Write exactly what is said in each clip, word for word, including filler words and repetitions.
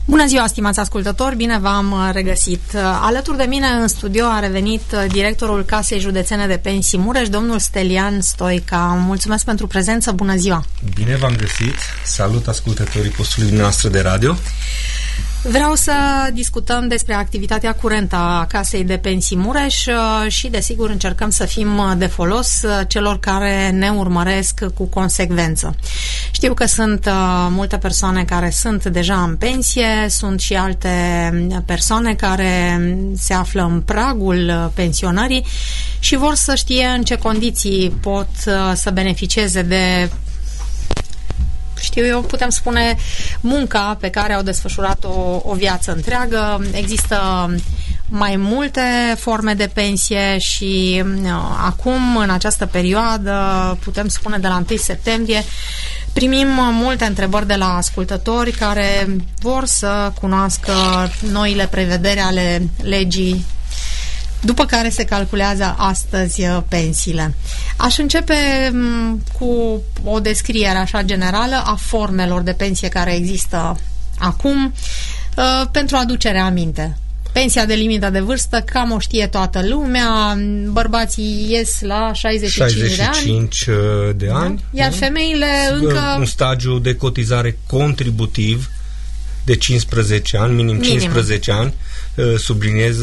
Bună ziua, stimați ascultători, bine v-am regăsit. Alături de mine în studio a revenit directorul Casei Județene de Pensii Mureș, domnul Stelian Stoica. Mulțumesc pentru prezență, bună ziua! Bine v-am găsit, salut ascultătorii postului noastră de radio. Vreau să discutăm despre activitatea curentă a Casei de Pensii Mureș și, desigur, încercăm să fim de folos celor care ne urmăresc cu consecvență. Știu că sunt multe persoane care sunt deja în pensie, sunt și alte persoane care se află în pragul pensionării și vor să știe în ce condiții pot să beneficieze de, știu eu, putem spune, munca pe care au desfășurat-o o viață întreagă. Există mai multe forme de pensie și uh, acum, în această perioadă, putem spune de la întâi septembrie, primim multe întrebări de la ascultători care vor să cunoască noile prevederi ale legii după care se calculează astăzi pensiile. Aș începe cu o descriere așa generală a formelor de pensie care există acum, pentru aducerea aminte. Pensia de limită de vârstă, cam o știe toată lumea, bărbații ies la șaizeci și cinci de ani. șaizeci și cinci de ani. Iar femeile încă... Un stagiu de cotizare contributiv de cincisprezece ani, minim, minim. cincisprezece ani, subliniez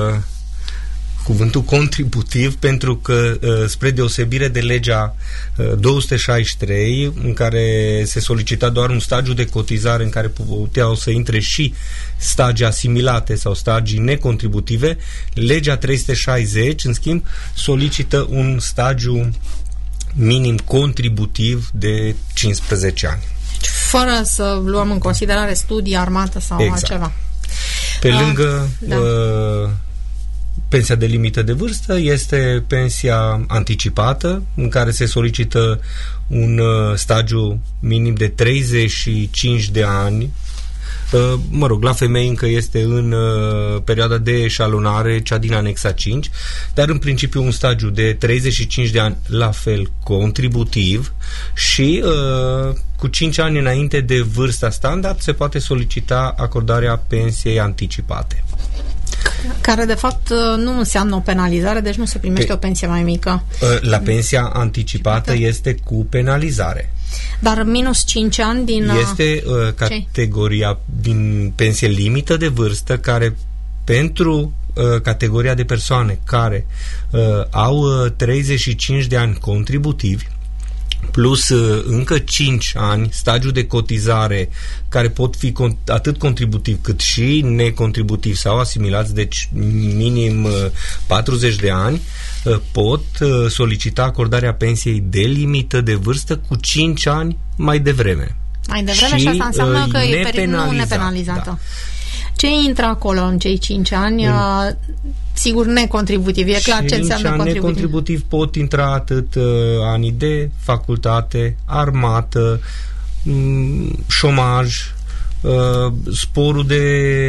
cuvântul contributiv, pentru că, spre deosebire de legea două sute șaizeci și trei, în care se solicita doar un stagiu de cotizare în care puteau să intre și stagii asimilate sau stagii necontributive, legea trei sute șaizeci, în schimb, solicită un stagiu minim contributiv de cincisprezece ani. Fără să luăm în considerare studii, armată sau exact. altceva. Pe lângă... Uh, da. uh, Pensia de limită de vârstă este pensia anticipată, în care se solicită un uh, stagiu minim de treizeci și cinci de ani. Uh, mă rog, la femei încă este în uh, perioada de eșalonare, cea din anexa cinci, dar în principiu un stagiu de treizeci și cinci de ani, la fel contributiv, și uh, cu cinci ani înainte de vârsta standard se poate solicita acordarea pensiei anticipate. Care, de fapt, nu înseamnă o penalizare, deci nu se primește Pe, o pensie mai mică. La pensia anticipată este cu penalizare. Dar minus cinci ani din... Este uh, categoria din pensie limită de vârstă, care pentru uh, categoria de persoane care uh, au uh, treizeci și cinci de ani contributivi, plus uh, încă cinci ani stagiu de cotizare, care pot fi con- atât contributiv cât și necontributiv sau asimilați, deci minim uh, patruzeci de ani, uh, pot uh, solicita acordarea pensiei de limită de vârstă cu cinci ani mai devreme. Mai devreme și, și asta înseamnă uh, că e perit- nepenalizată. Da. Ce intră acolo în cei cinci ani? Mm. Sigur, necontributiv. E clar ce înseamnă contributiv. Necontributiv pot intra atât uh, anii de facultate, armată, um, șomaj, uh, sporul de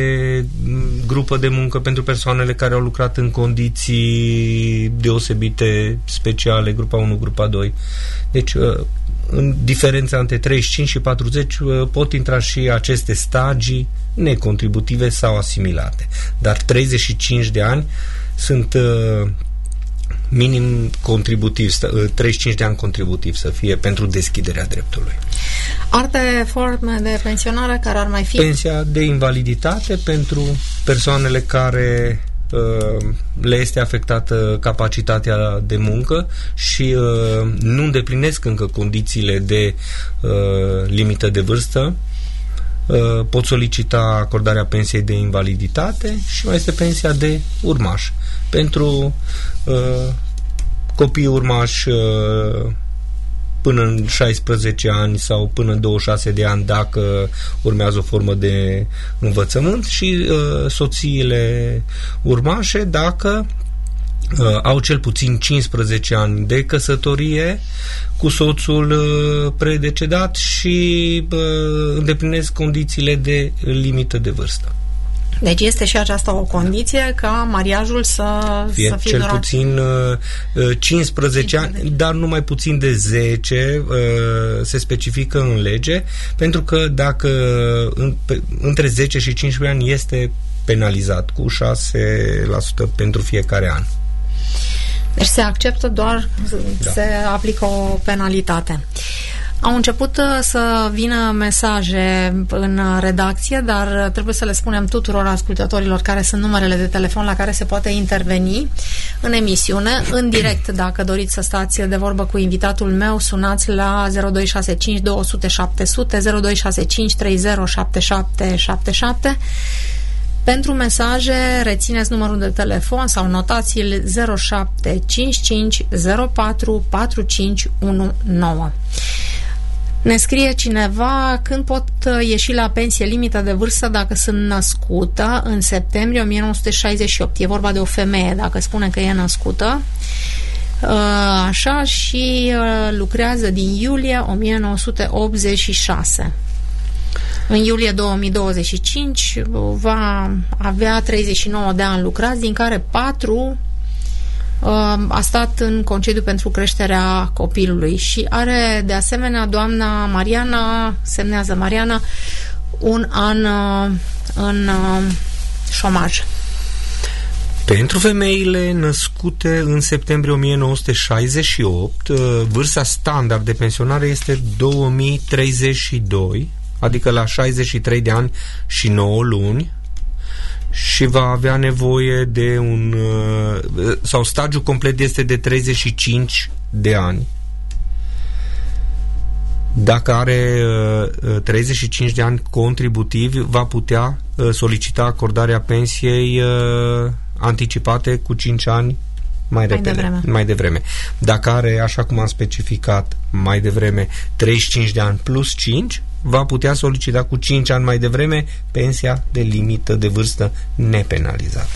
grupă de muncă pentru persoanele care au lucrat în condiții deosebite, speciale, grupa unu, grupa doi. Deci, uh, în diferența între treizeci și cinci și patruzeci uh, pot intra și aceste stagii necontributive sau asimilate. Dar treizeci și cinci de ani sunt uh, minim contributiv, uh, treizeci și cinci de ani contributiv să fie pentru deschiderea dreptului. Alte forme de pensionare care ar mai fi? Pensia de invaliditate pentru persoanele care uh, le este afectată capacitatea de muncă și uh, nu îndeplinesc încă condițiile de uh, limită de vârstă. Pot solicita acordarea pensiei de invaliditate și mai este pensia de urmaș pentru uh, copii urmași uh, până în șaisprezece ani sau până în douăzeci și șase de ani, dacă urmează o formă de învățământ, și uh, soțiile urmașe dacă uh, au cel puțin cincisprezece ani de căsătorie cu soțul uh, predecedat și uh, îndeplinesc condițiile de limită de vârstă. Deci este și aceasta o condiție ca mariajul să fie, să fie cel durat puțin uh, cincisprezece ani, dar nu mai puțin de zece uh, se specifică în lege, pentru că dacă în, pe, între zece și cincisprezece ani este penalizat cu șase la sută pentru fiecare an. Deci se acceptă doar, da. Se aplică o penalitate. Au început să vină mesaje în redacție, dar trebuie să le spunem tuturor ascultătorilor care sunt numerele de telefon la care se poate interveni în emisiune, în direct. Dacă doriți să stați de vorbă cu invitatul meu, sunați la zero doi șase cinci două zero zero șapte zero zero, zero doi șase cinci trei zero șapte șapte șapte șapte. Pentru mesaje, rețineți numărul de telefon sau notați-l zero șapte cinci cinci zero patru patru cinci unu nouă. Ne scrie cineva când pot ieși la pensie limită de vârstă dacă sunt născută în septembrie o mie nouă sute șaizeci și opt. E vorba de o femeie, dacă spune că e născută. Așa, și lucrează din iulie o mie nouă sute optzeci și șase. În iulie două mii douăzeci și cinci va avea treizeci și nouă de ani lucrați, din care patru a stat în concediu pentru creșterea copilului și are de asemenea doamna Mariana, semnează Mariana, un an în șomaj. Pentru femeile născute în septembrie o mie nouă sute șaizeci și opt, vârsta standard de pensionare este două mii treizeci și doi, adică la șaizeci și trei de ani și nouă luni, și va avea nevoie de un sau stagiul complet este de treizeci și cinci de ani. Dacă are treizeci și cinci de ani contributivi, va putea solicita acordarea pensiei anticipate cu cinci ani mai repede, mai devreme. mai devreme. Dacă are, așa cum am specificat mai devreme, treizeci și cinci de ani plus cinci, va putea solicita cu cinci ani mai devreme pensia de limită de vârstă nepenalizată.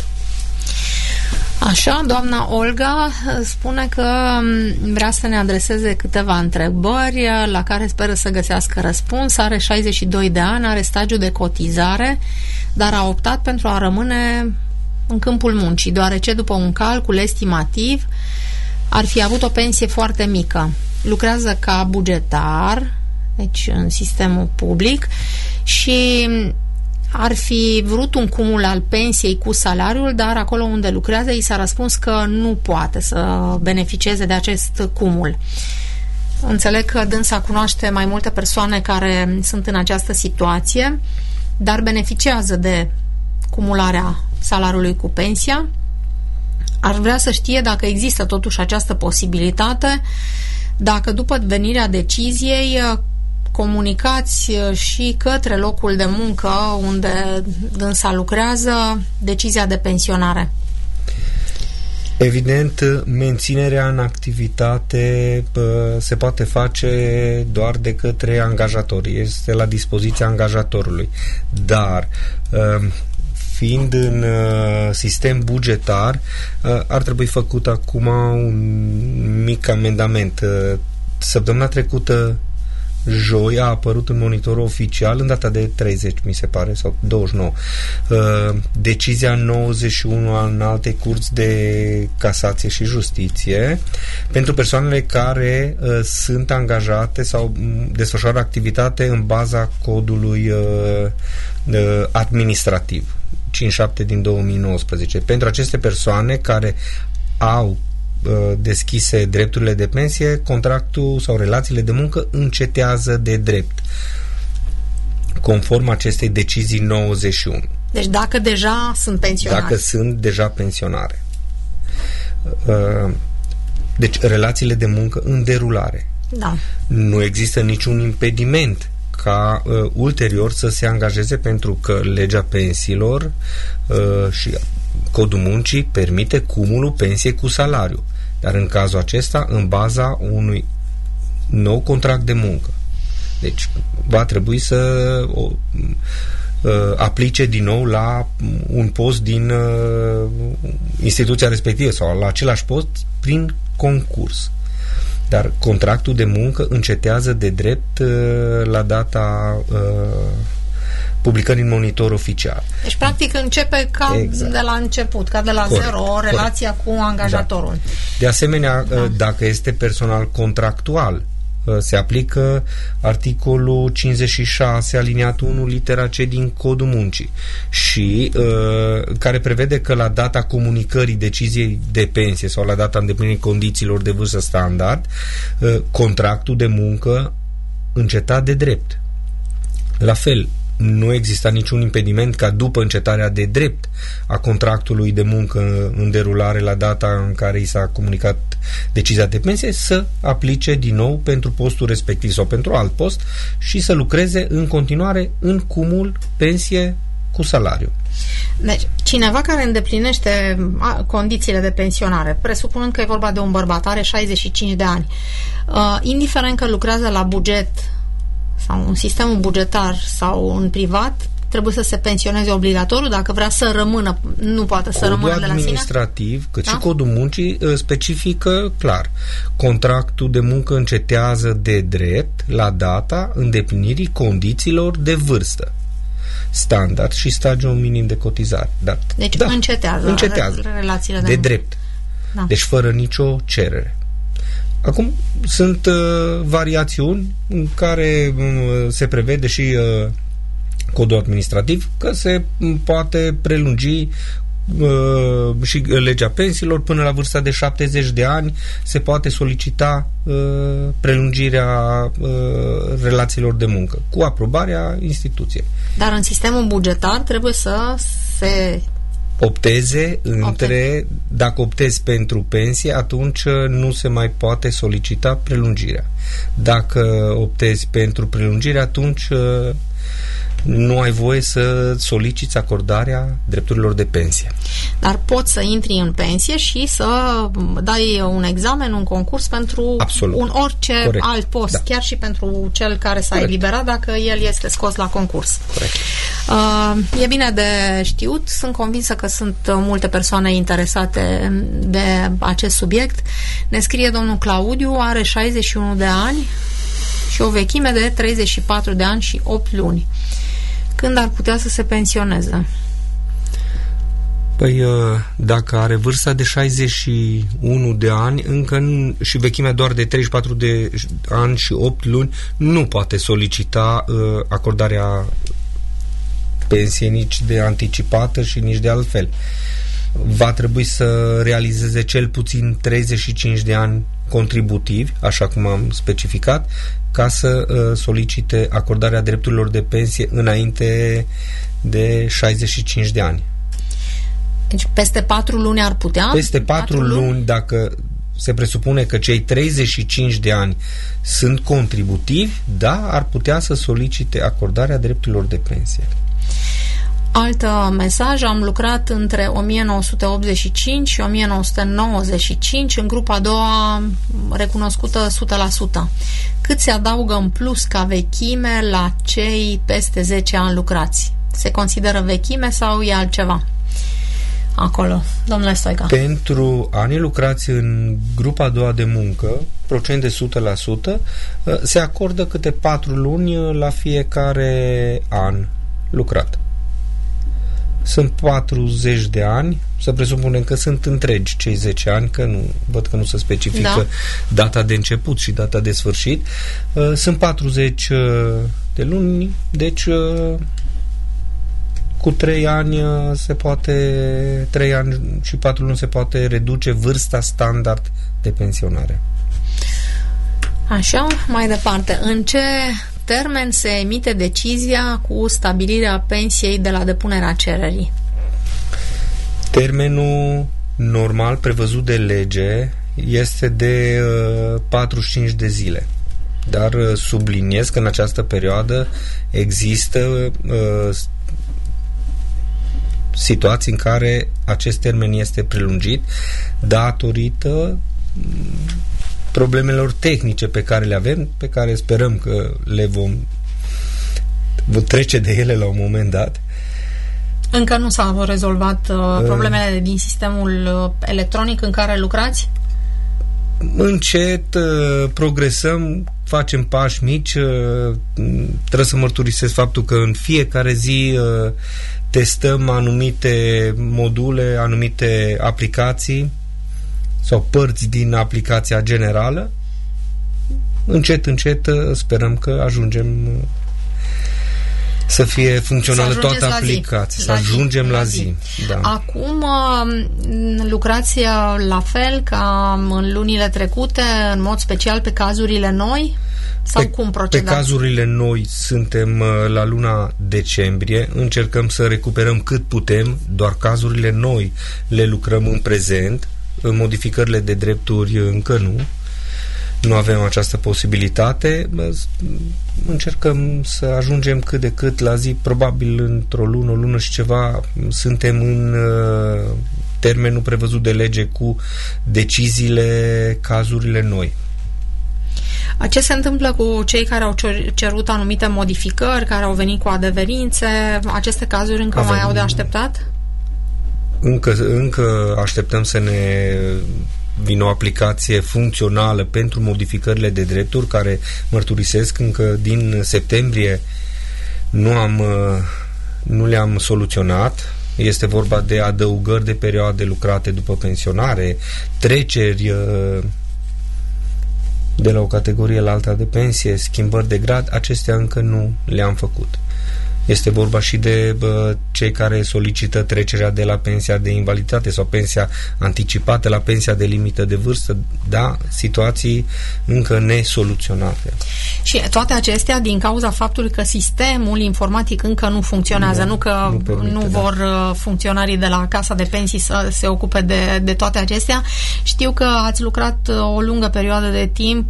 Așa, doamna Olga spune că vrea să ne adreseze câteva întrebări la care speră să găsească răspuns. Are șaizeci și doi de ani, are stagiu de cotizare, dar a optat pentru a rămâne în câmpul muncii, deoarece după un calcul estimativ ar fi avut o pensie foarte mică. Lucrează ca bugetar, deci în sistemul public, și ar fi vrut un cumul al pensiei cu salariul, dar acolo unde lucrează i s-a răspuns că nu poate să beneficieze de acest cumul. Înțeleg că dânsa cunoaște mai multe persoane care sunt în această situație, dar beneficiază de cumularea salariului cu pensia. Ar vrea să știe dacă există totuși această posibilitate, dacă după venirea deciziei comunicați și către locul de muncă unde dânsa lucrează decizia de pensionare. Evident, menținerea în activitate se poate face doar de către angajator. Este la dispoziția angajatorului. Dar fiind în sistem bugetar, ar trebui făcut acum un mic amendament. Săptămâna trecută, joi, a apărut în monitorul oficial, în data de treizeci, mi se pare, sau douăzeci și nouă, uh, decizia nouăzeci și unu a Înaltei Curți de Casație și Justiție pentru persoanele care uh, sunt angajate sau desfășoară activitate în baza codului uh, uh, administrativ cincizeci și șapte din două mii nouăsprezece. Pentru aceste persoane care au deschise drepturile de pensie, contractul sau relațiile de muncă încetează de drept, conform acestei decizii nouăzeci și unu. Deci dacă deja sunt pensionari. Dacă sunt deja pensionare. Deci relațiile de muncă în derulare. Da. Nu există niciun impediment ca uh, ulterior să se angajeze, pentru că legea pensiilor uh, și codul muncii permite cumulul pensiei cu salariu, dar în cazul acesta în baza unui nou contract de muncă. Deci va trebui să o, uh, aplice din nou la un post din uh, instituția respectivă sau la același post prin concurs. Dar contractul de muncă încetează de drept uh, la data uh, publicării în Monitor Oficial. Deci, practic, începe ca exact. de la început, ca de la corect, zero, o relația corect. cu angajatorul. Da. De asemenea, da. dacă este personal contractual, se aplică articolul cincizeci și șase, aliniatul unu, litera C din Codul Muncii și uh, care prevede că la data comunicării deciziei de pensie sau la data îndeplinirii condițiilor de vârstă standard, uh, contractul de muncă înceta de drept. La fel, nu exista niciun impediment ca după încetarea de drept a contractului de muncă în derulare la data în care i s-a comunicat decizia de pensie să aplice din nou pentru postul respectiv sau pentru alt post și să lucreze în continuare în cumul pensie cu salariu. Deci, cineva care îndeplinește condițiile de pensionare, presupunând că e vorba de un bărbat, are șaizeci și cinci de ani, uh, indiferent că lucrează la buget sau în sistemul bugetar sau în privat, trebuie să se pensioneze obligatoriu dacă vrea să rămână, nu poate să Codul rămână de la sine? administrativ, cât da? și Codul Muncii specifică clar. Contractul de muncă încetează de drept la data îndeplinirii condițiilor de vârstă standard și stagiul minim de cotizare. Dar, deci da, încetează, încetează relațiile de, de muncă. drept. Da. Deci fără nicio cerere. Acum, sunt uh, variațiuni în care uh, se prevede și uh, Codul administrativ că se poate prelungi uh, și legea pensiilor până la vârsta de șaptezeci de ani se poate solicita uh, prelungirea uh, relațiilor de muncă cu aprobarea instituției. Dar în sistemul bugetar trebuie să se opteze între, Opteze. dacă optezi pentru pensie, atunci nu se mai poate solicita prelungirea. Dacă optezi pentru prelungire, atunci nu ai voie să soliciți acordarea drepturilor de pensie. Dar poți să intri în pensie și să dai un examen, un concurs pentru Absolut. un orice Corect. alt post, da. chiar și pentru cel care s-a Corect. eliberat dacă el este scos la concurs. Uh, e bine de știut, sunt convinsă că sunt multe persoane interesate de acest subiect. Ne scrie domnul Claudiu, are șaizeci și unu de ani și o vechime de treizeci și patru de ani și opt luni. Când ar putea să se pensioneze? Păi, dacă are vârsta de șaizeci și unu de ani încă nu, și vechimea doar de treizeci și patru de ani și opt luni, nu poate solicita uh, acordarea pensiei nici de anticipată și nici de altfel. Va trebui să realizeze cel puțin treizeci și cinci de ani contributivi, așa cum am specificat, ca să uh, solicite acordarea drepturilor de pensie înainte de șaizeci și cinci de ani. Deci peste patru luni ar putea? Peste patru luni, dacă se presupune că cei treizeci și cinci de ani sunt contributivi, da, ar putea să solicite acordarea drepturilor de pensie. Alt mesaj, am lucrat între o mie nouă sute optzeci și cinci și o mie nouă sute nouăzeci și cinci în grupa a doua recunoscută o sută la sută. Cât se adaugă în plus ca vechime la cei peste zece ani lucrați? Se consideră vechime sau e altceva? Acolo, domnule Stoica. Pentru anii lucrați în grupa a doua de muncă, procent de o sută la sută, se acordă câte patru luni la fiecare an lucrat. Sunt patruzeci de ani, să presupunem că sunt întregi cei zece ani, că nu, văd că nu se specifică da. data de început și data de sfârșit. Sunt patruzeci de luni, deci cu trei ani se poate, trei ani și patru luni se poate reduce vârsta standard de pensionare. Așa, mai departe. În ce termen se emite decizia cu stabilirea pensiei de la depunerea cererii? Termenul normal prevăzut de lege este de uh, patruzeci și cinci de zile. Dar uh, subliniez că în această perioadă există uh, situații în care acest termen este prelungit datorită problemelor tehnice pe care le avem, pe care sperăm că le vom, vom trece de ele la un moment dat. Încă nu s-au rezolvat uh, problemele uh, din sistemul uh, electronic în care lucrați? Încet uh, progresăm facem pași mici. Trebuie să mărturisesc faptul că în fiecare zi testăm anumite module, anumite aplicații sau părți din aplicația generală. Încet, încet sperăm că ajungem să fie funcțională să toată aplicația, să ajungem la zi. Da. Acum lucrați la fel ca în lunile trecute, în mod special pe cazurile noi? Sau pe, cum procedați? Pe cazurile noi suntem la luna decembrie, încercăm să recuperăm cât putem, doar cazurile noi le lucrăm în prezent, modificările de drepturi încă nu. Nu avem această posibilitate. Încercăm să ajungem cât de cât la zi, probabil într-o lună, o lună și ceva, suntem în termenul prevăzut de lege cu deciziile, cazurile noi. Ce se întâmplă cu cei care au cerut anumite modificări, care au venit cu adeverințe? Aceste cazuri încă avem, mai au de așteptat? Încă, încă așteptăm să ne vine o aplicație funcțională pentru modificările de drepturi, care mărturisesc încă din septembrie nu, am, nu le-am soluționat. Este vorba de adăugări de perioade lucrate după pensionare, treceri de la o categorie la alta de pensie, schimbări de grad, acestea încă nu le-am făcut. Este vorba și de bă, cei care solicită trecerea de la pensia de invaliditate sau pensia anticipată la pensia de limită de vârstă, da, situații încă nesoluționate. Și toate acestea din cauza faptului că sistemul informatic încă nu funcționează, nu, nu că nu, permite, nu vor da. funcționarii de la Casa de Pensii să se ocupe de, de toate acestea. Știu că ați lucrat o lungă perioadă de timp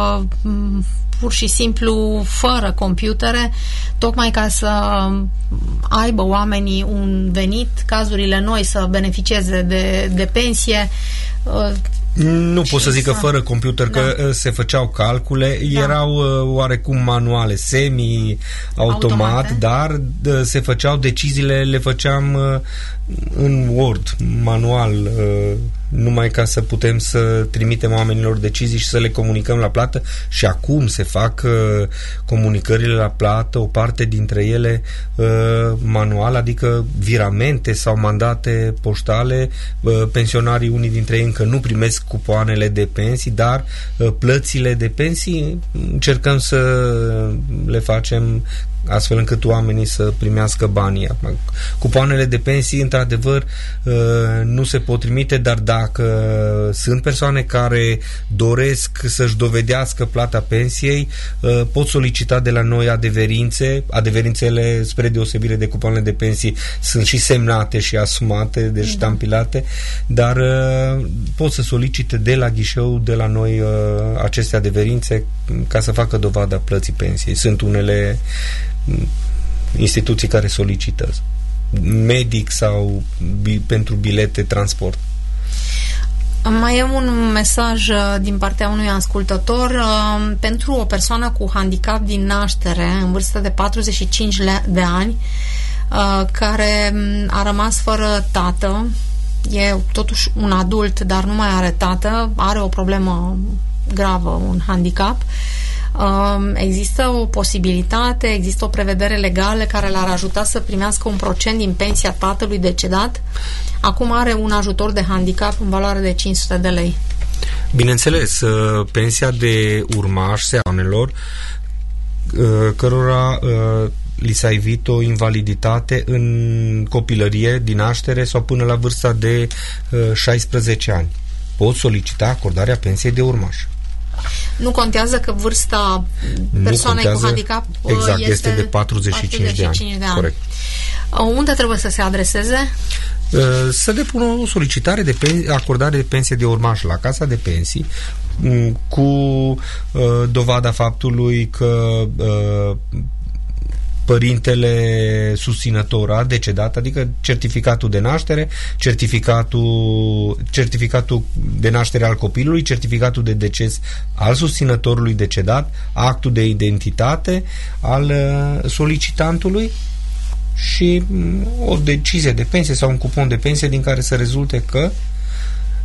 pur și simplu fără computere, tocmai ca să aibă oamenii un venit, cazurile noi să beneficieze de, de pensie. Nu pot să zic că fără computer, da. Că se făceau calcule, da. Erau oarecum manuale, semi-automat, dar se făceau deciziile, le făceam în Word, manual, numai ca să putem să trimitem oamenilor decizii și să le comunicăm la plată. Și acum se fac uh, comunicările la plată, o parte dintre ele uh, manual, adică viramente sau mandate poștale. Uh, pensionarii, unii dintre ei încă nu primesc cupoanele de pensii, dar uh, plățile de pensii încercăm să le facem astfel încât oamenii să primească banii. Cupoanele de pensii, într-adevăr, nu se pot trimite, dar dacă sunt persoane care doresc să-și dovedească plata pensiei, pot solicita de la noi adeverințe. Adeverințele, spre deosebire de cupoanele de pensii, sunt și semnate și asumate, deci ștampilate, dar pot să solicite de la ghișeu, de la noi, aceste adeverințe ca să facă dovada plății pensiei. Sunt unele instituții care solicită medic sau bi, pentru bilete transport. Mai e un mesaj din partea unui ascultător. Pentru o persoană cu handicap din naștere, în vârstă de patruzeci și cinci de ani, care a rămas fără tată, e totuși un adult, dar nu mai are tată, are o problemă gravă, un handicap, există o posibilitate, există o prevedere legală care l-ar ajuta să primească un procent din pensia tatălui decedat. Acum are un ajutor de handicap în valoare de cinci sute de lei. Bineînțeles, pensia de urmași seamnelor cărora li s-a evit o invaliditate în copilărie, din naștere sau până la vârsta de șaisprezece ani. Pot solicita acordarea pensiei de urmași. Nu contează că vârsta persoanei cu handicap exact, este, este de patruzeci și cinci de ani. De ani. Corect. Unde trebuie să se adreseze? Să depună o solicitare de pen- acordare de pensie de urmaș la Casa de Pensii cu uh, dovada faptului că uh, părintele susținător a decedat, adică certificatul de naștere, certificatul, certificatul de naștere al copilului, certificatul de deces al susținătorului decedat, actul de identitate al solicitantului și o decizie de pensie sau un cupon de pensie din care să rezulte că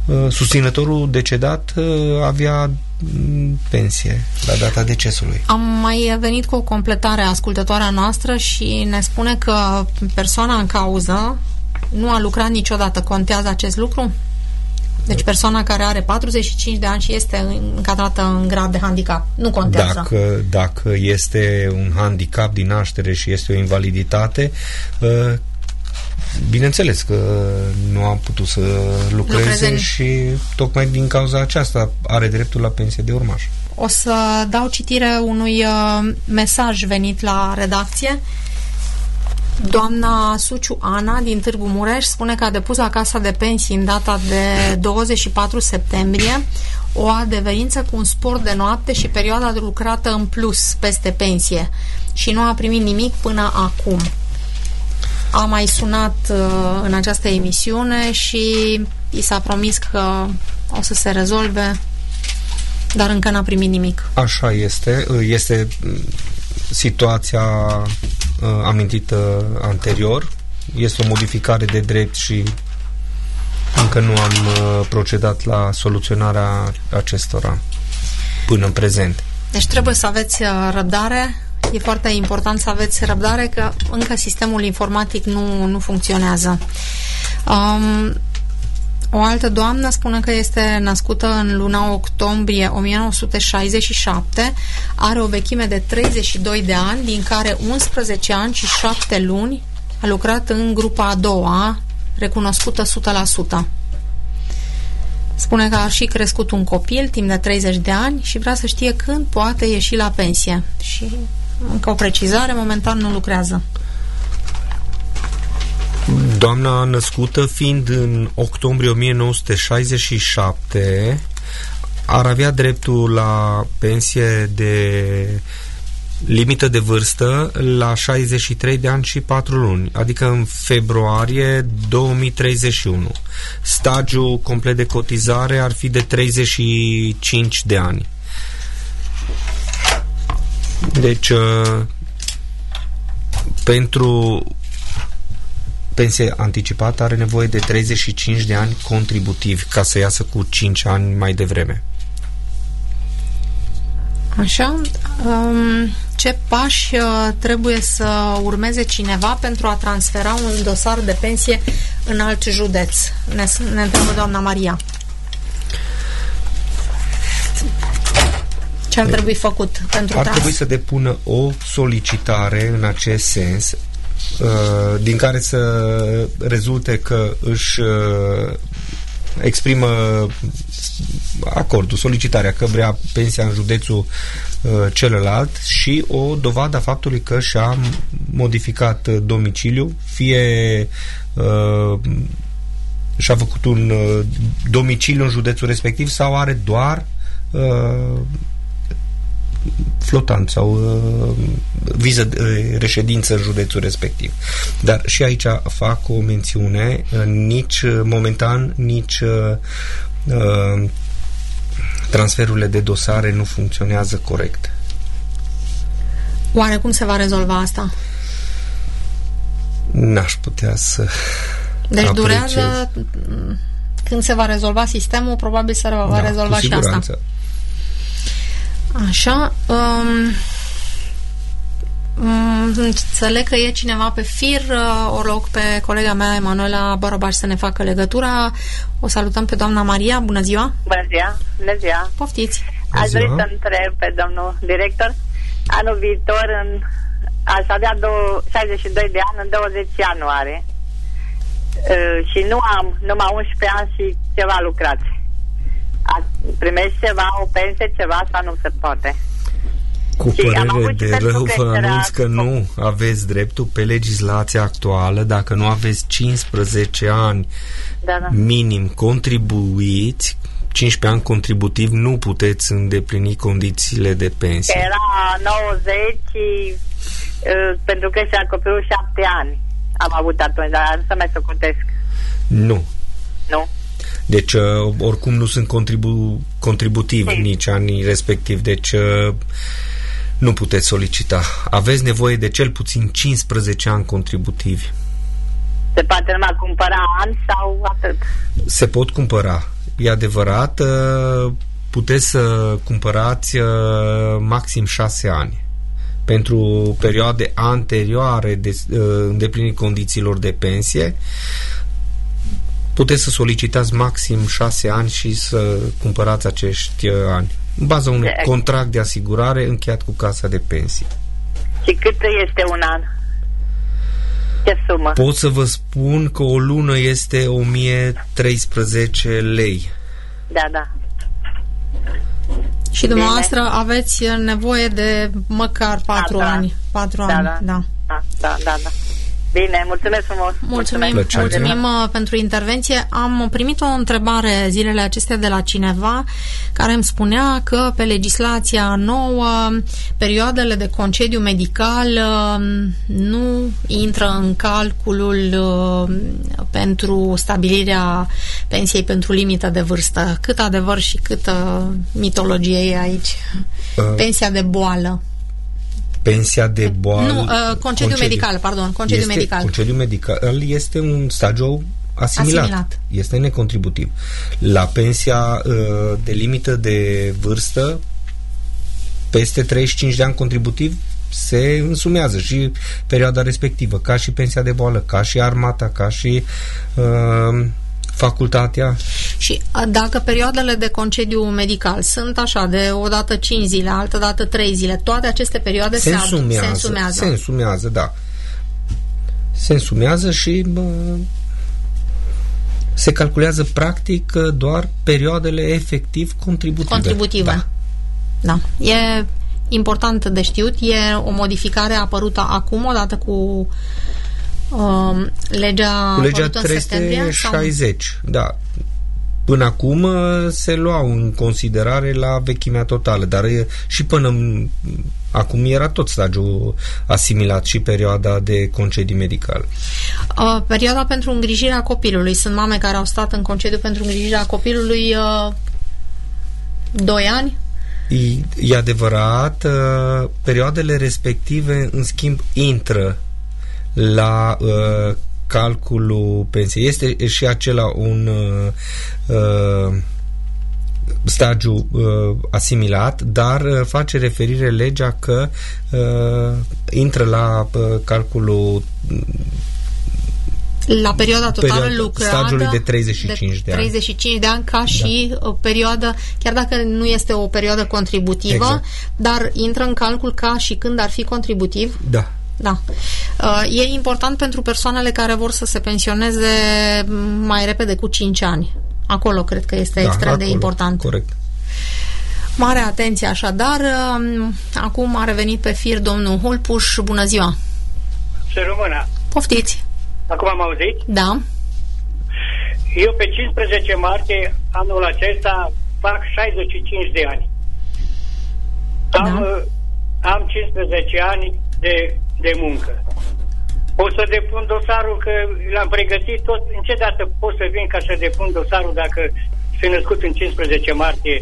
susținătorul decedat avea pensie la data decesului. Am mai venit cu o completare a ascultătoarea noastră și ne spune că persoana în cauză nu a lucrat niciodată. Contează acest lucru? Deci persoana care are patruzeci și cinci de ani și este încadrată în grad de handicap, nu contează. Dacă, dacă este un handicap din naștere și este o invaliditate, bineînțeles că nu am putut să lucreze, lucreze și tocmai din cauza aceasta are dreptul la pensie de urmaș. O să dau citire unui uh, mesaj venit la redacție. Doamna Suciu Ana din Târgu Mureș spune că a depus la Casa de Pensii în data de douăzeci și patru septembrie o adeverință cu un spor de noapte și perioada de lucrată în plus peste pensie și nu a primit nimic până acum. A mai sunat uh, în această emisiune și i s-a promis că o să se rezolve, dar încă n-a primit nimic. Așa este. Este situația uh, amintită anterior. Este o modificare de drept și încă nu am uh, procedat la soluționarea acestora până în prezent. Deci trebuie să aveți uh, răbdare. E foarte important să aveți răbdare că încă sistemul informatic nu, nu funcționează. Um, o altă doamnă spune că este născută în luna octombrie o mie nouă sute șaizeci și șapte, are o vechime de treizeci și doi de ani, din care unsprezece ani și șapte luni a lucrat în grupa a doua, recunoscută o sută la sută. Spune că a și crescut un copil timp de treizeci de ani și vrea să știe când poate ieși la pensie. Și încă o precizare, momentan nu lucrează. Doamna născută fiind în octombrie o mie nouă sute șaizeci și șapte, ar avea dreptul la pensie de limită de vârstă la șaizeci și trei de ani și patru luni, adică în februarie două mii treizeci și unu. Stagiul complet de cotizare ar fi de treizeci și cinci de ani. Deci, uh, pentru pensie anticipată are nevoie de treizeci și cinci de ani contributivi ca să iasă cu cinci ani mai devreme. Așa. Um, ce pași uh, trebuie să urmeze cineva pentru a transfera un dosar de pensie în alt județ? Ne, ne întreabă doamna Maria. Ce ar trebui făcut pentru Ar trans? trebui să depună o solicitare în acest sens, din care să rezulte că își exprimă acordul, solicitarea că vrea pensia în județul celălalt și o dovadă a faptului că și-a modificat domiciliu, fie și-a făcut un domiciliu în județul respectiv sau are doar flotant sau uh, viză de reședință în județul respectiv. Dar și aici fac o mențiune, uh, nici uh, momentan, nici uh, uh, transferurile de dosare nu funcționează corect. Oare cum se va rezolva asta? N-aș putea să Deci apreciez. durează, când se va rezolva sistemul, probabil se va da, rezolva și asta. Așa, um, um, înțeleg că e cineva pe fir, uh, o rog pe colega mea Emanuela Borobaș să ne facă legătura. O salutăm pe doamna Maria, bună ziua! Bună ziua! Bună ziua! Poftiți! Aș dori să întreb pe domnul director, anul viitor în, aș avea șaizeci și doi de ani în douăzeci ianuarie uh, și nu am numai unsprezece ani și ceva lukrați. Primești ceva, o pensie, ceva sau nu se poate? Cu părere de rău vă anunț că nu aveți dreptul pe legislația actuală. Dacă nu aveți cincisprezece ani da, da. minim contribuiți, cincisprezece ani contributiv, nu puteți îndeplini condițiile de pensie. Era nouăzeci pentru că și-a copilul șapte ani am avut atunci, dar nu să mai socotesc. Nu. Nu? Deci, uh, oricum nu sunt contribu- contributivi Sim. nici anii respectiv, deci uh, nu puteți solicita. Aveți nevoie de cel puțin cincisprezece ani contributivi. Se poate numai cumpăra ani sau atât? Se pot cumpăra. e adevărat, puteți să cumpărați maxim șase ani. Pentru perioade anterioare de îndeplinirii condițiilor de pensie, puteți să solicitați maxim șase ani și să cumpărați acești ani, în baza unui contract de asigurare încheiat cu casa de pensii. Și cât este un an? Ce sumă? Pot să vă spun că o lună este o mie treisprezece lei. Da, da. Și dumneavoastră Bine. aveți nevoie de măcar patru da, ani. Patru da, ani, da. da. Da, da, da, da. Bine, mulțumesc frumos. Mulțumim, mulțumim, mulțumim pentru intervenție. Am primit o întrebare zilele acestea de la cineva care îmi spunea că pe legislația nouă perioadele de concediu medical nu intră în calculul pentru stabilirea pensiei pentru limită de vârstă. Cât adevăr și câtă mitologie e aici? Uh. Pensia de boală. Pensia de boală... Nu, uh, concediu, concediu medical, pardon, concediu este, medical. Concediu medical este un stagiu asimilat. asimilat. Este necontributiv. La pensia uh, de limită de vârstă, peste treizeci și cinci de ani contributiv, se însumează și perioada respectivă, ca și pensia de boală, ca și armata, ca și... Uh, facultatea. Și dacă perioadele de concediu medical sunt așa, de o dată cinci zile, altă dată trei zile, toate aceste perioade se, se, însumează, se însumează. Se însumează, da. Se însumează și bă, se calculează practic doar perioadele efectiv contributive. Contributive. Da. Da. E important de știut. E o modificare apărută acum, odată cu Uh, legea, cu legea trei sute șaizeci, da. Până acum se luau în considerare la vechimea totală, dar și până acum era tot stagiul asimilat și perioada de concedii medical. Uh, perioada pentru îngrijirea copilului. Sunt mame care au stat în concediu pentru îngrijirea copilului uh, doi ani. E, e adevărat, uh, perioadele respective, în schimb, intră la uh, calculul pensiei. Este și acela un uh, uh, stagiu uh, asimilat, dar uh, face referire legea că uh, intră la uh, calculul la perioada totală perioada, lucrată stagiului de treizeci și cinci de, de ani. treizeci și cinci de ani ca și da. o perioadă, chiar dacă nu este o perioadă contributivă, exact. Dar intră în calcul ca și când ar fi contributiv. Da. Da. E important pentru persoanele care vor să se pensioneze mai repede cu cinci ani. Acolo cred că este da, extrem acolo, de important. Corect. Mare atenție așadar. Acum a revenit pe fir domnul Hulpuș. Bună ziua! Să rămână! Poftiți! Acum am auzit? Da. Eu pe cincisprezece martie anul acesta fac șaizeci și cinci de ani. Am, da. am cincisprezece ani de, de muncă. O să depun dosarul, că l-am pregătit tot. În ce dată pot să vin ca să depun dosarul dacă sunt născut în cincisprezece martie?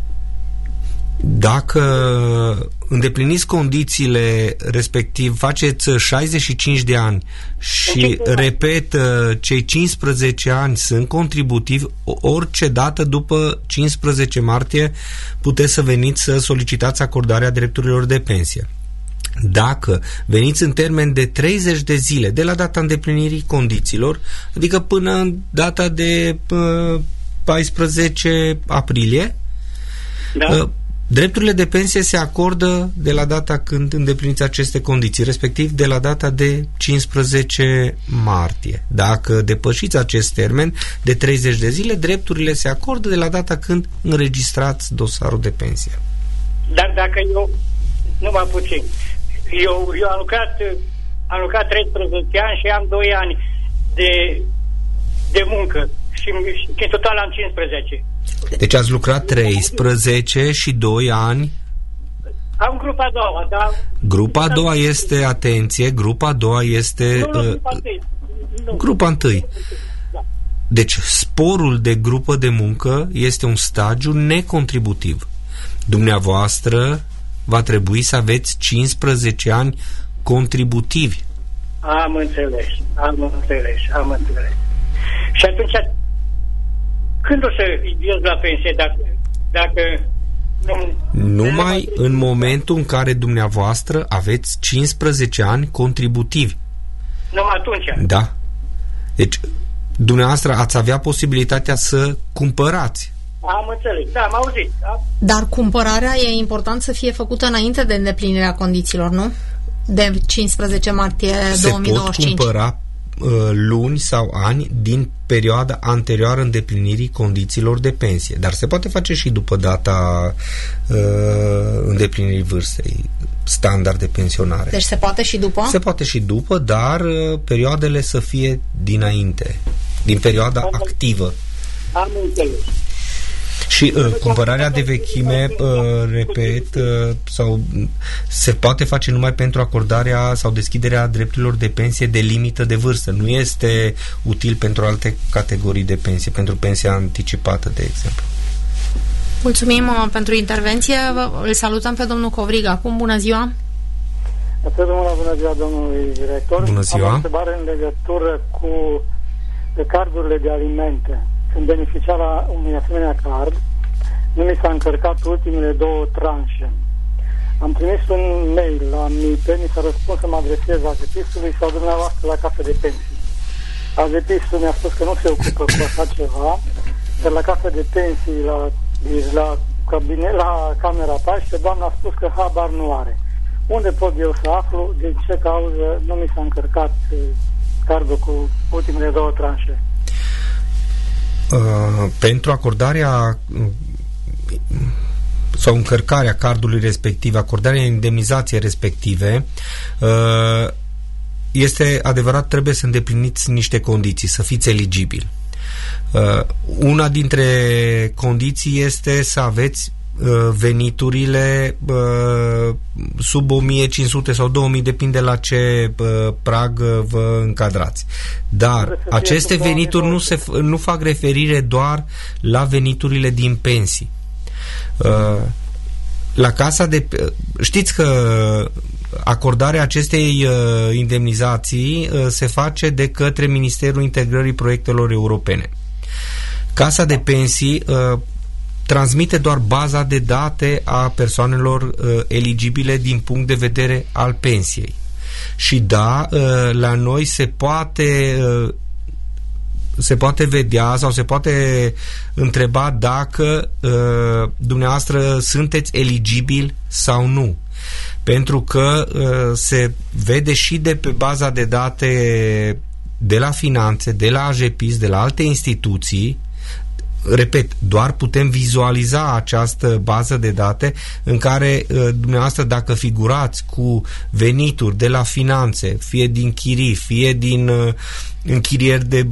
Dacă îndepliniți condițiile respectiv, faceți șaizeci și cinci de ani și, repet, cei cincisprezece ani sunt contributivi, orice dată după cincisprezece martie puteți să veniți să solicitați acordarea drepturilor de pensie. Dacă veniți în termen de treizeci de zile de la data îndeplinirii condițiilor, adică până în data de uh, paisprezece aprilie, da. uh, drepturile de pensie se acordă de la data când îndepliniți aceste condiții, respectiv de la data de cincisprezece martie. Dacă depășiți acest termen de treizeci de zile, drepturile se acordă de la data când înregistrați dosarul de pensie. Dar dacă eu, numai puțin, eu, eu am lucrat am lucrat treisprezece ani și am doi ani de, de muncă și, și în total am cincisprezece. Deci ați lucrat treisprezece și doi ani. Am grupa a doua, da. Grupa a doua este, atenție, grupa a doua este nu, nu, grupa întâi. Nu. Grupa întâi. Da. Deci sporul de grupă de muncă este un stagiu necontributiv. Dumneavoastră va trebui să aveți cincisprezece ani contributivi. Am înțeles, am înțeles, am înțeles. Și atunci când o să ies la pensie dacă, dacă nu... Numai în momentul în care dumneavoastră aveți cincisprezece ani contributivi. Numai atunci? Da. Deci, dumneavoastră ați avea posibilitatea să cumpărați. Am înțeles, da, am auzit. Da? Dar cumpărarea e important să fie făcută înainte de îndeplinirea condițiilor, nu? De cincisprezece martie două mii douăzeci și cinci. Se pot cumpăra uh, luni sau ani din perioada anterioară îndeplinirii condițiilor de pensie, dar se poate face și după data uh, îndeplinirii vârstei standard de pensionare. Deci se poate și după? Se poate și după, dar uh, perioadele să fie dinainte, din perioada am activă. Am înțeles. Și uh, cumpărarea de vechime, uh, repet, uh, sau se poate face numai pentru acordarea sau deschiderea drepturilor de pensie de limită de vârstă. Nu este util pentru alte categorii de pensie, pentru pensia anticipată, de exemplu. Mulțumim uh, pentru intervenție. Îl salutăm pe domnul Covrig. Acum, bună ziua! Bună ziua, domnului director. Bună ziua! Am o întrebare în legătură cu cardurile de alimente. Sunt beneficiara unui asemenea card. Nu mi s-a încărcat ultimele două tranșe. Am trimis un mail la M I P E, mi s-a răspuns să mă adresez A Z P I S-ului sau dumneavoastră la Casa de Pensii. A Z P I S-ul mi-a spus că nu se ocupă cu așa ceva, dar la Casa de Pensii, la, la, cabinet, la camera paisprezece, doamna a spus că habar nu are. Unde pot eu să aflu de ce cauză nu mi s-a încărcat cardul cu ultimele două tranșe? Uh, pentru acordarea uh, sau încărcarea cardului respectiv, acordarea indemnizației respective, uh, este adevărat, trebuie să îndepliniți niște condiții, să fiți eligibil. Uh, una dintre condiții este să aveți veniturile uh, sub o mie cinci sute sau două mii, depinde la ce uh, prag vă încadrați. Dar aceste venituri nu, se, nu fac referire doar la veniturile din pensii. Uh, la casa de... Știți că acordarea acestei uh, indemnizații uh, se face de către Ministerul Integrării Proiectelor Europene. Casa de pensii uh, transmite doar baza de date a persoanelor uh, eligibile din punct de vedere al pensiei. Și da, uh, la noi se poate uh, se poate vedea sau se poate întreba dacă uh, dumneavoastră sunteți eligibil sau nu. Pentru că uh, se vede și de pe baza de date de la finanțe, de la A J P I S, de la alte instituții. Repet, doar putem vizualiza această bază de date în care dumneavoastră, dacă figurați cu venituri de la finanțe, fie din chirii, fie din uh, închirieri de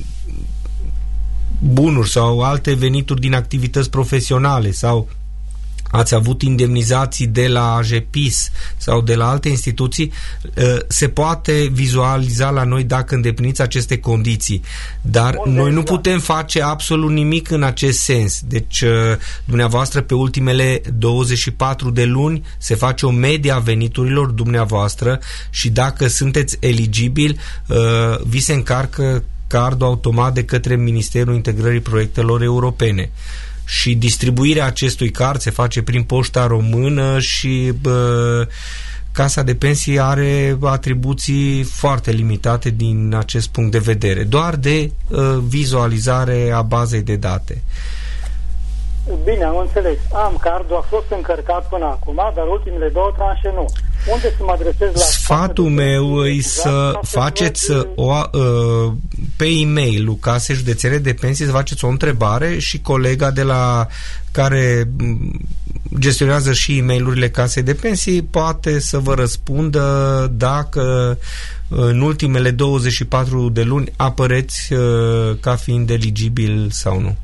bunuri sau alte venituri din activități profesionale sau ați avut indemnizații de la A J P I S sau de la alte instituții, se poate vizualiza la noi dacă îndepliniți aceste condiții. Dar Unde noi nu putem face absolut nimic în acest sens. Deci, dumneavoastră, pe ultimele douăzeci și patru de luni se face o medie a veniturilor dumneavoastră și dacă sunteți eligibil, vi se încarcă cardul automat de către Ministerul Integrării Proiectelor Europene. Și distribuirea acestui card se face prin poșta română și bă, Casa de Pensii are atribuții foarte limitate din acest punct de vedere, doar de uh, vizualizare a bazei de date. Bine, am înțeles. Am cardul, a fost încărcat până acum, dar ultimele două tranșe nu. Unde să mă adresez la... Sfatul meu e să faceți o, uh, pe e-mail-ul Casei Județene de Pensii, să faceți o întrebare și colega de la care gestionează și e-mail-urile Casei de Pensii poate să vă răspundă dacă în ultimele douăzeci și patru de luni apăreți uh, ca fiind eligibil sau nu.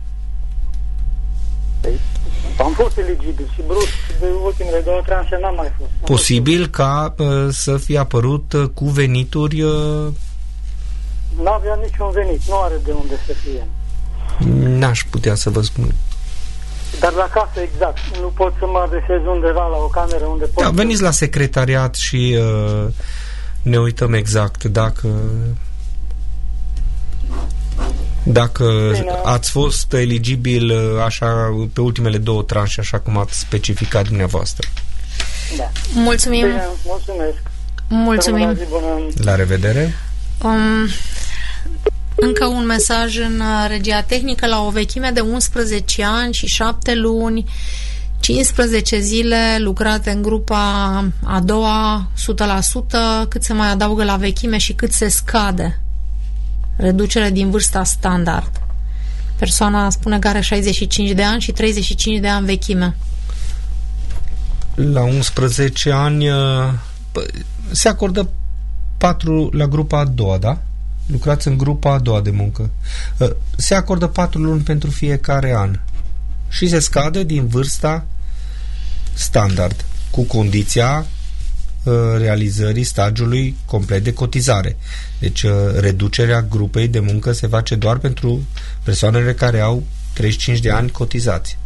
Am fost eligibil și brusc de ultimele două tranșe n-am mai fost. Posibil ca uh, să fie apărut uh, cu venituri... Uh... N-avea niciun venit, nu are de unde să fie. N-aș putea să vă spun. Dar la casă, exact. Nu pot să mă adresez undeva la o cameră unde pot... Da, veniți la secretariat și uh, ne uităm exact dacă... Dacă Bine. ați fost eligibil așa pe ultimele două tranșe, așa cum ați specificat dumneavoastră. Da. Mulțumim. Bine, mulțumesc. Mulțumim. Zi bună. La revedere. Um, încă un mesaj în regia tehnică. La o vechime de unsprezece ani și șapte luni, cincisprezece zile lucrate în grupa a doua, o sută la sută, cât se mai adaugă la vechime și cât se scade? Reducere din vârsta standard. Persoana spune că are șaizeci și cinci de ani și treizeci și cinci de ani vechime. La unsprezece ani se acordă patru la grupa a doua, da? Lucrați în grupa a doua de muncă. Se acordă patru luni pentru fiecare an și se scade din vârsta standard, cu condiția realizării stagiului complet de cotizare. Deci reducerea grupei de muncă se face doar pentru persoanele care au treizeci și cinci de ani cotizați.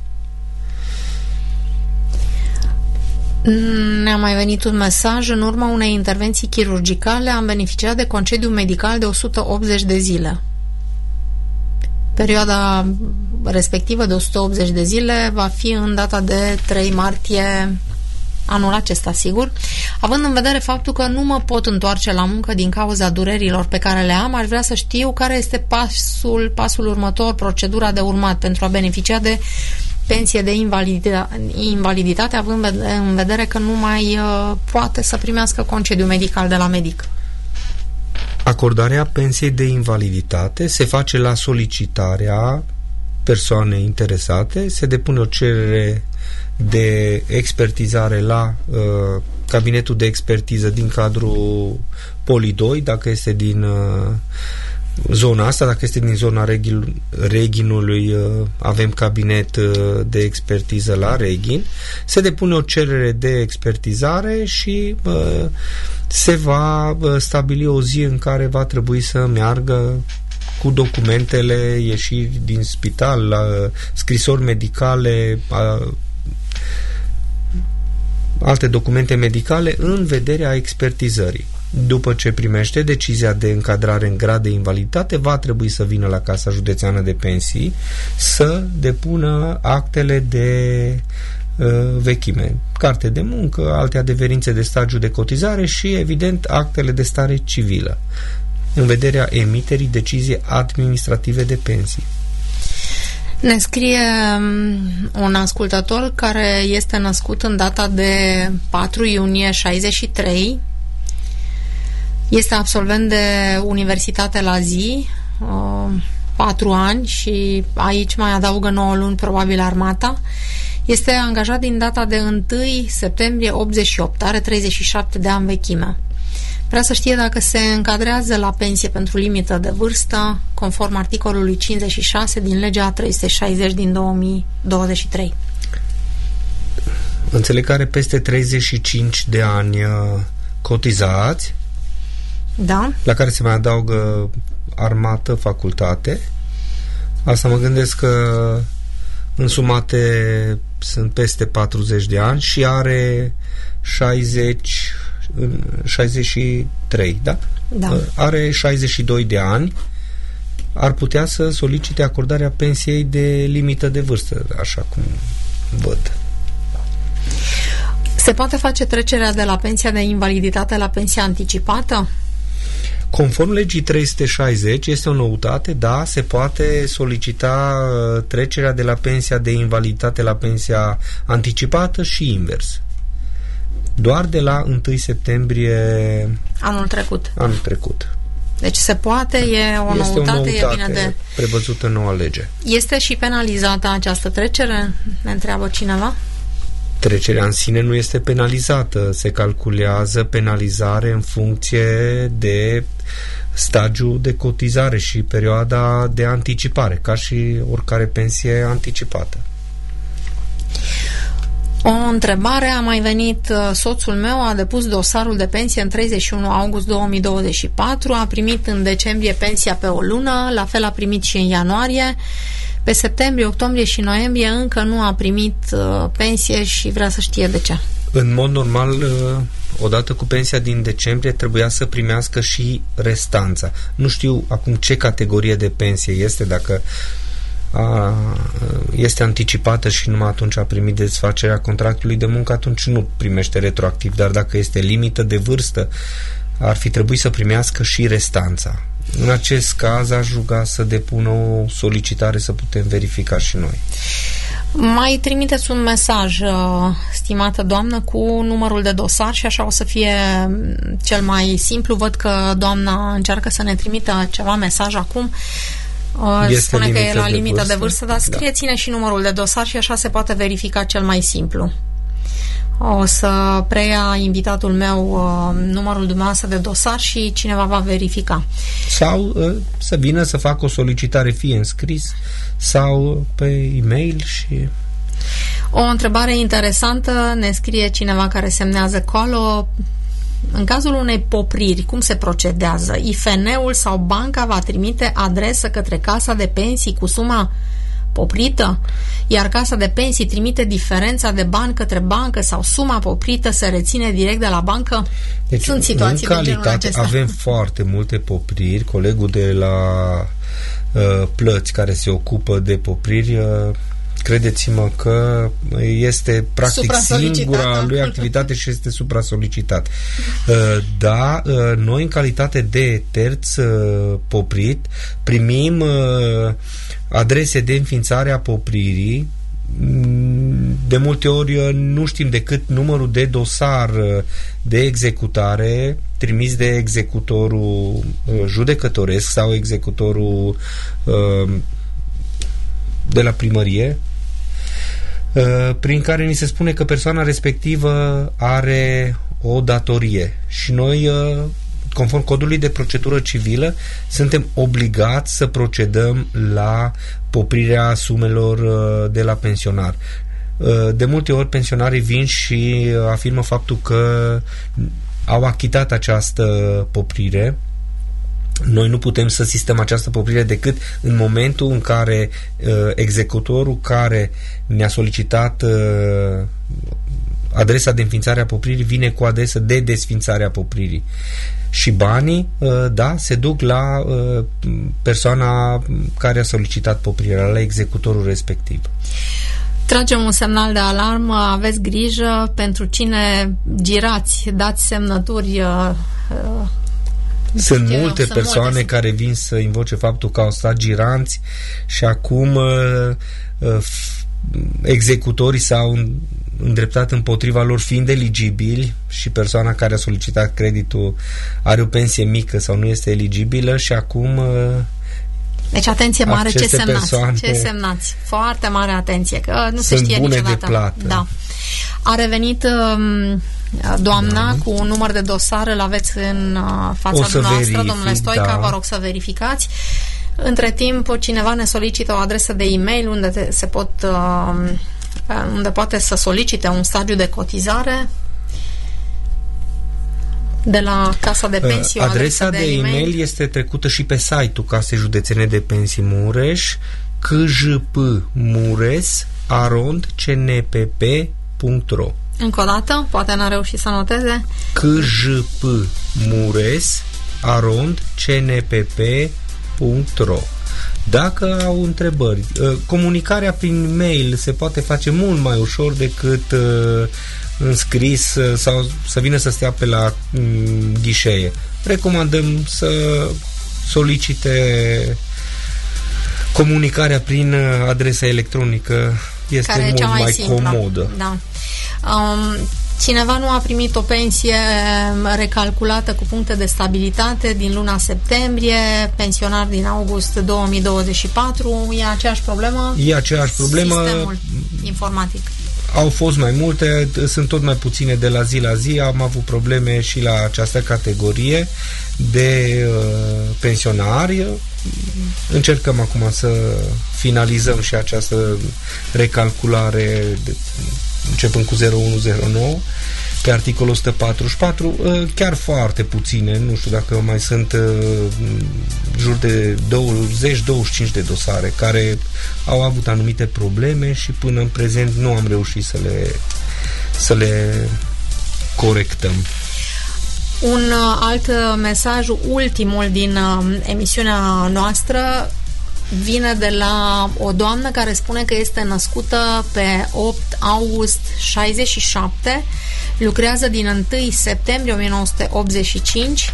Ne-a mai venit un mesaj. În urma unei intervenții chirurgicale am beneficiat de concediu medical de o sută optzeci de zile. Perioada respectivă de o sută optzeci de zile va fi în data de trei martie anul acesta, sigur. Având în vedere faptul că nu mă pot întoarce la muncă din cauza durerilor pe care le am, aș vrea să știu care este pasul, pasul următor, procedura de urmat pentru a beneficia de pensie de invaliditate, invaliditate având în vedere că nu mai uh, poate să primească concediu medical de la medic. Acordarea pensiei de invaliditate se face la solicitarea persoanei interesate, se depune o cerere de expertizare la uh, cabinetul de expertiză din cadrul Poli doi, dacă este din uh, zona asta, dacă este din zona Reghinului, uh, avem cabinet uh, de expertiză la Reghin, se depune o cerere de expertizare și uh, se va uh, stabili o zi în care va trebui să meargă cu documentele, ieșiri din spital, la scrisori medicale, a, alte documente medicale în vederea expertizării. După ce primește decizia de încadrare în grad de invaliditate, va trebui să vină la Casa Județeană de Pensii să depună actele de uh, vechime, carte de muncă, alte adeverințe de stagiu de cotizare și, evident, actele de stare civilă, în vederea emiterii decizii administrative de pensii. Ne scrie un ascultător care este născut în data de patru iunie șaizeci și trei, este absolvent de universitate la zi, patru ani și aici mai adaugă nouă luni probabil armata. Este angajat din data de întâi septembrie optzeci și opt, are treizeci și șapte de ani vechime. Vrea să știe dacă se încadrează la pensie pentru limită de vârstă, conform articolului cincizeci și șase din legea trei sute șaizeci din două mii douăzeci și trei. Înțeleg că are peste treizeci și cinci de ani cotizați, da, la care se mai adaugă armată, facultate. Asta mă gândesc că însumate sunt peste patruzeci de ani și are șaizeci, șaizeci și trei, da? Da. Are șaizeci și doi de ani, ar putea să solicite acordarea pensiei de limită de vârstă, așa cum văd. Se poate face trecerea de la pensia de invaliditate la pensia anticipată? Conform legii trei sute șaizeci, este o noutate, da, se poate solicita trecerea de la pensia de invaliditate la pensia anticipată și invers. Doar de la întâi septembrie anul trecut. Anul trecut. Deci se poate, e o este noutate, o noutate e bine de... prevăzută în noua lege. Este și penalizată această trecere? Ne întreabă cineva? Trecerea în sine nu este penalizată, se calculează penalizare în funcție de stagiul de cotizare și perioada de anticipare, ca și oricare pensie anticipată. O întrebare a mai venit. Soțul meu a depus dosarul de pensie în treizeci și unu august două mii douăzeci și patru, a primit în decembrie pensia pe o lună, la fel a primit și în ianuarie. Pe septembrie, octombrie și noiembrie încă nu a primit uh, pensie și vrea să știe de ce. În mod normal, odată cu pensia din decembrie trebuia să primească și restanța. Nu știu acum ce categorie de pensie este, dacă a, este anticipată și numai atunci a primit desfacerea contractului de muncă, atunci nu primește retroactiv, dar dacă este limită de vârstă, ar fi trebuit să primească și restanța. În acest caz aș ruga să depună o solicitare să putem verifica și noi. Mai trimiteți un mesaj, stimată doamnă, cu numărul de dosar și așa o să fie cel mai simplu. Văd că doamna încearcă să ne trimită ceva mesaj acum. Este Spune că e la limită de vârstă, de vârstă dar scrieți-ne da. și numărul de dosar și așa se poate verifica cel mai simplu. O să preia invitatul meu numărul dumneavoastră de dosar și cineva va verifica. Sau să vină să facă o solicitare fie în scris sau pe e-mail și... O întrebare interesantă ne scrie cineva care semnează acolo. În cazul unei popriri, cum se procedează? I F N-ul sau banca va trimite adresă către casa de pensii cu suma poprită, iar casa de pensii trimite diferența de bani către bancă sau suma poprită se reține direct de la bancă? Deci, sunt situații în calitate avem foarte multe popriri. Colegul de la uh, plăți care se ocupă de popriri, uh, credeți-mă că este practic singura lui activitate și este supra-solicitat. Uh, da, uh, noi în calitate de terț uh, poprit primim uh, adrese de înființare a popririi. De multe ori nu știm decât numărul de dosar de executare trimis de executorul judecătoresc sau executorul de la primărie, prin care ni se spune că persoana respectivă are o datorie și noi, conform codului de procedură civilă, suntem obligați să procedăm la poprirea sumelor de la pensionar. De multe ori pensionarii vin și afirmă faptul că au achitat această poprire. Noi nu putem să sistem această poprire decât în momentul în care uh, executorul care ne-a solicitat uh, adresa de înființare a popririi vine cu adresă de desființare a popririi. Și banii, uh, da, se duc la uh, persoana care a solicitat poprirea, la executorul respectiv. Tragem un semnal de alarmă, aveți grijă pentru cine girați, dați semnături. Uh, uh, Sunt știu, multe sunt persoane multe. care vin să invoce faptul că au stat giranți și acum uh, uh, executorii s-au îndreptat împotriva lor fiind eligibili și persoana care a solicitat creditul are o pensie mică sau nu este eligibilă și acum uh, deci atenție mare ce semnați, ce semnați. Foarte mare atenție, că nu se știe niciodată. De plată. Da. A revenit um, doamna da. cu un număr de dosar, îl aveți în uh, fața dumneavoastră, verific, domnule Stoica, da. Vă rog să verificați. Între timp, cineva ne solicită o adresă de e-mail unde te, se pot uh, unde poate să solicite un stagiu de cotizare de la Casa de Pensii. Adresa de, de e-mail este trecută și pe site-ul Casei Județene de Pensii Mureș, k j p mures arond c n p p punct r o. Încă o dată, poate n-a reușit să noteze. k j p mures arond c n p p punct r o. Dacă au întrebări, comunicarea prin mail se poate face mult mai ușor decât în scris sau să vină să stea pe la ghișee. Recomandăm să solicite comunicarea prin adresa electronică, este care mult mai, mai simplă. comodă. Da. Um, cineva nu a primit o pensie recalculată cu puncte de stabilitate din luna septembrie, pensionar din august două mii douăzeci și patru, e aceeași problemă? E aceeași problemă. Sistemul informatic. Au fost mai multe, sunt tot mai puține de la zi la zi, am avut probleme și la această categorie de uh, pensionari. Încercăm acum să finalizăm și această recalculare de, începând cu zero unu zero nouă pe articolul o sută patruzeci și patru, chiar foarte puține, nu știu dacă mai sunt jur de douăzeci douăzeci și cinci de dosare care au avut anumite probleme și până în prezent nu am reușit să le să le corectăm. Un uh, alt mesaj, ultimul din uh, emisiunea noastră, vine de la o doamnă care spune că este născută pe opt august șaizeci și șapte, lucrează din întâi septembrie o mie nouă sute optzeci și cinci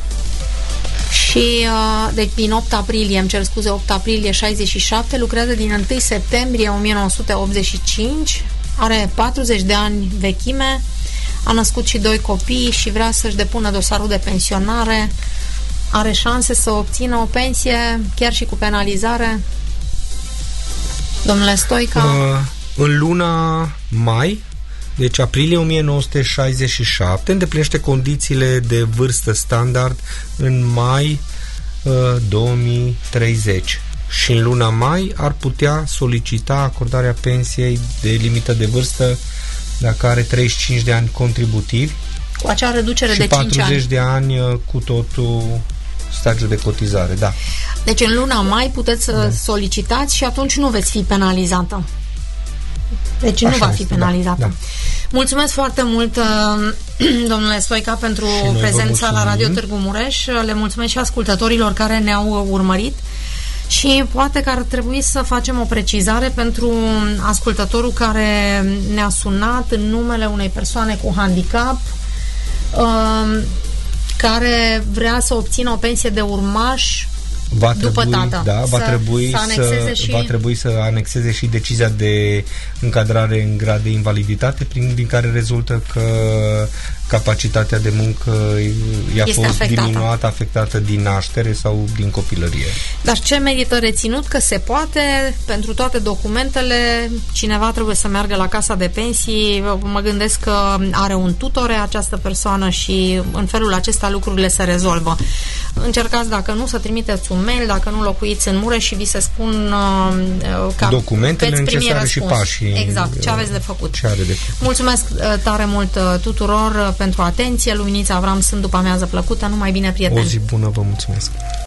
și uh, deci din opt aprilie, îmi cer scuze, opt aprilie șaizeci și șapte, lucrează din întâi septembrie o mie nouă sute optzeci și cinci, are patruzeci de ani vechime, a născut și doi copii și vrea să-și depună dosarul de pensionare. Are șanse să obțină o pensie chiar și cu penalizare? Domnule Stoica? Uh, în luna mai, deci aprilie o mie nouă sute șaizeci și șapte, îndeplinește condițiile de vârstă standard în mai uh, două mii treizeci și în luna mai ar putea solicita acordarea pensiei de limită de vârstă dacă are treizeci și cinci de ani contributivi cu acea reducere și de cinci ani. patruzeci de ani uh, cu totul stagiul de cotizare, da. Deci în luna mai puteți să da. solicitați și atunci nu veți fi penalizată. Deci Așa nu va fi este, penalizată. Da, da. Mulțumesc foarte mult, domnule Stoica, pentru prezența la Radio Târgu Mureș. Le mulțumesc și ascultătorilor care ne-au urmărit. Și poate că ar trebui să facem o precizare pentru ascultătorul care ne-a sunat în numele unei persoane cu handicap, uh, care vrea să obțină o pensie de urmaș va după trebui, tată. Da, va, să, trebui să să, și... va trebui să anexeze și decizia de încadrare în grad de invaliditate, prin, din care rezultă că capacitatea de muncă i-a este fost afectată. diminuată, afectată din naștere sau din copilărie. Dar ce merită reținut? Că se poate, pentru toate documentele, cineva trebuie să meargă la casa de pensii. Mă gândesc că are un tutore această persoană și în felul acesta lucrurile se rezolvă. Încercați, dacă nu, să trimiteți un mail, dacă nu locuiți în Mureș, și vi se spun uh, că documentele necesare și pașii. Exact, ce aveți de făcut. Ce are de făcut. Mulțumesc uh, tare mult uh, tuturor uh, pentru atenție. Luminița Avram, sunt după amiază plăcută. Numai bine, prieteni. O zi bună, vă mulțumesc.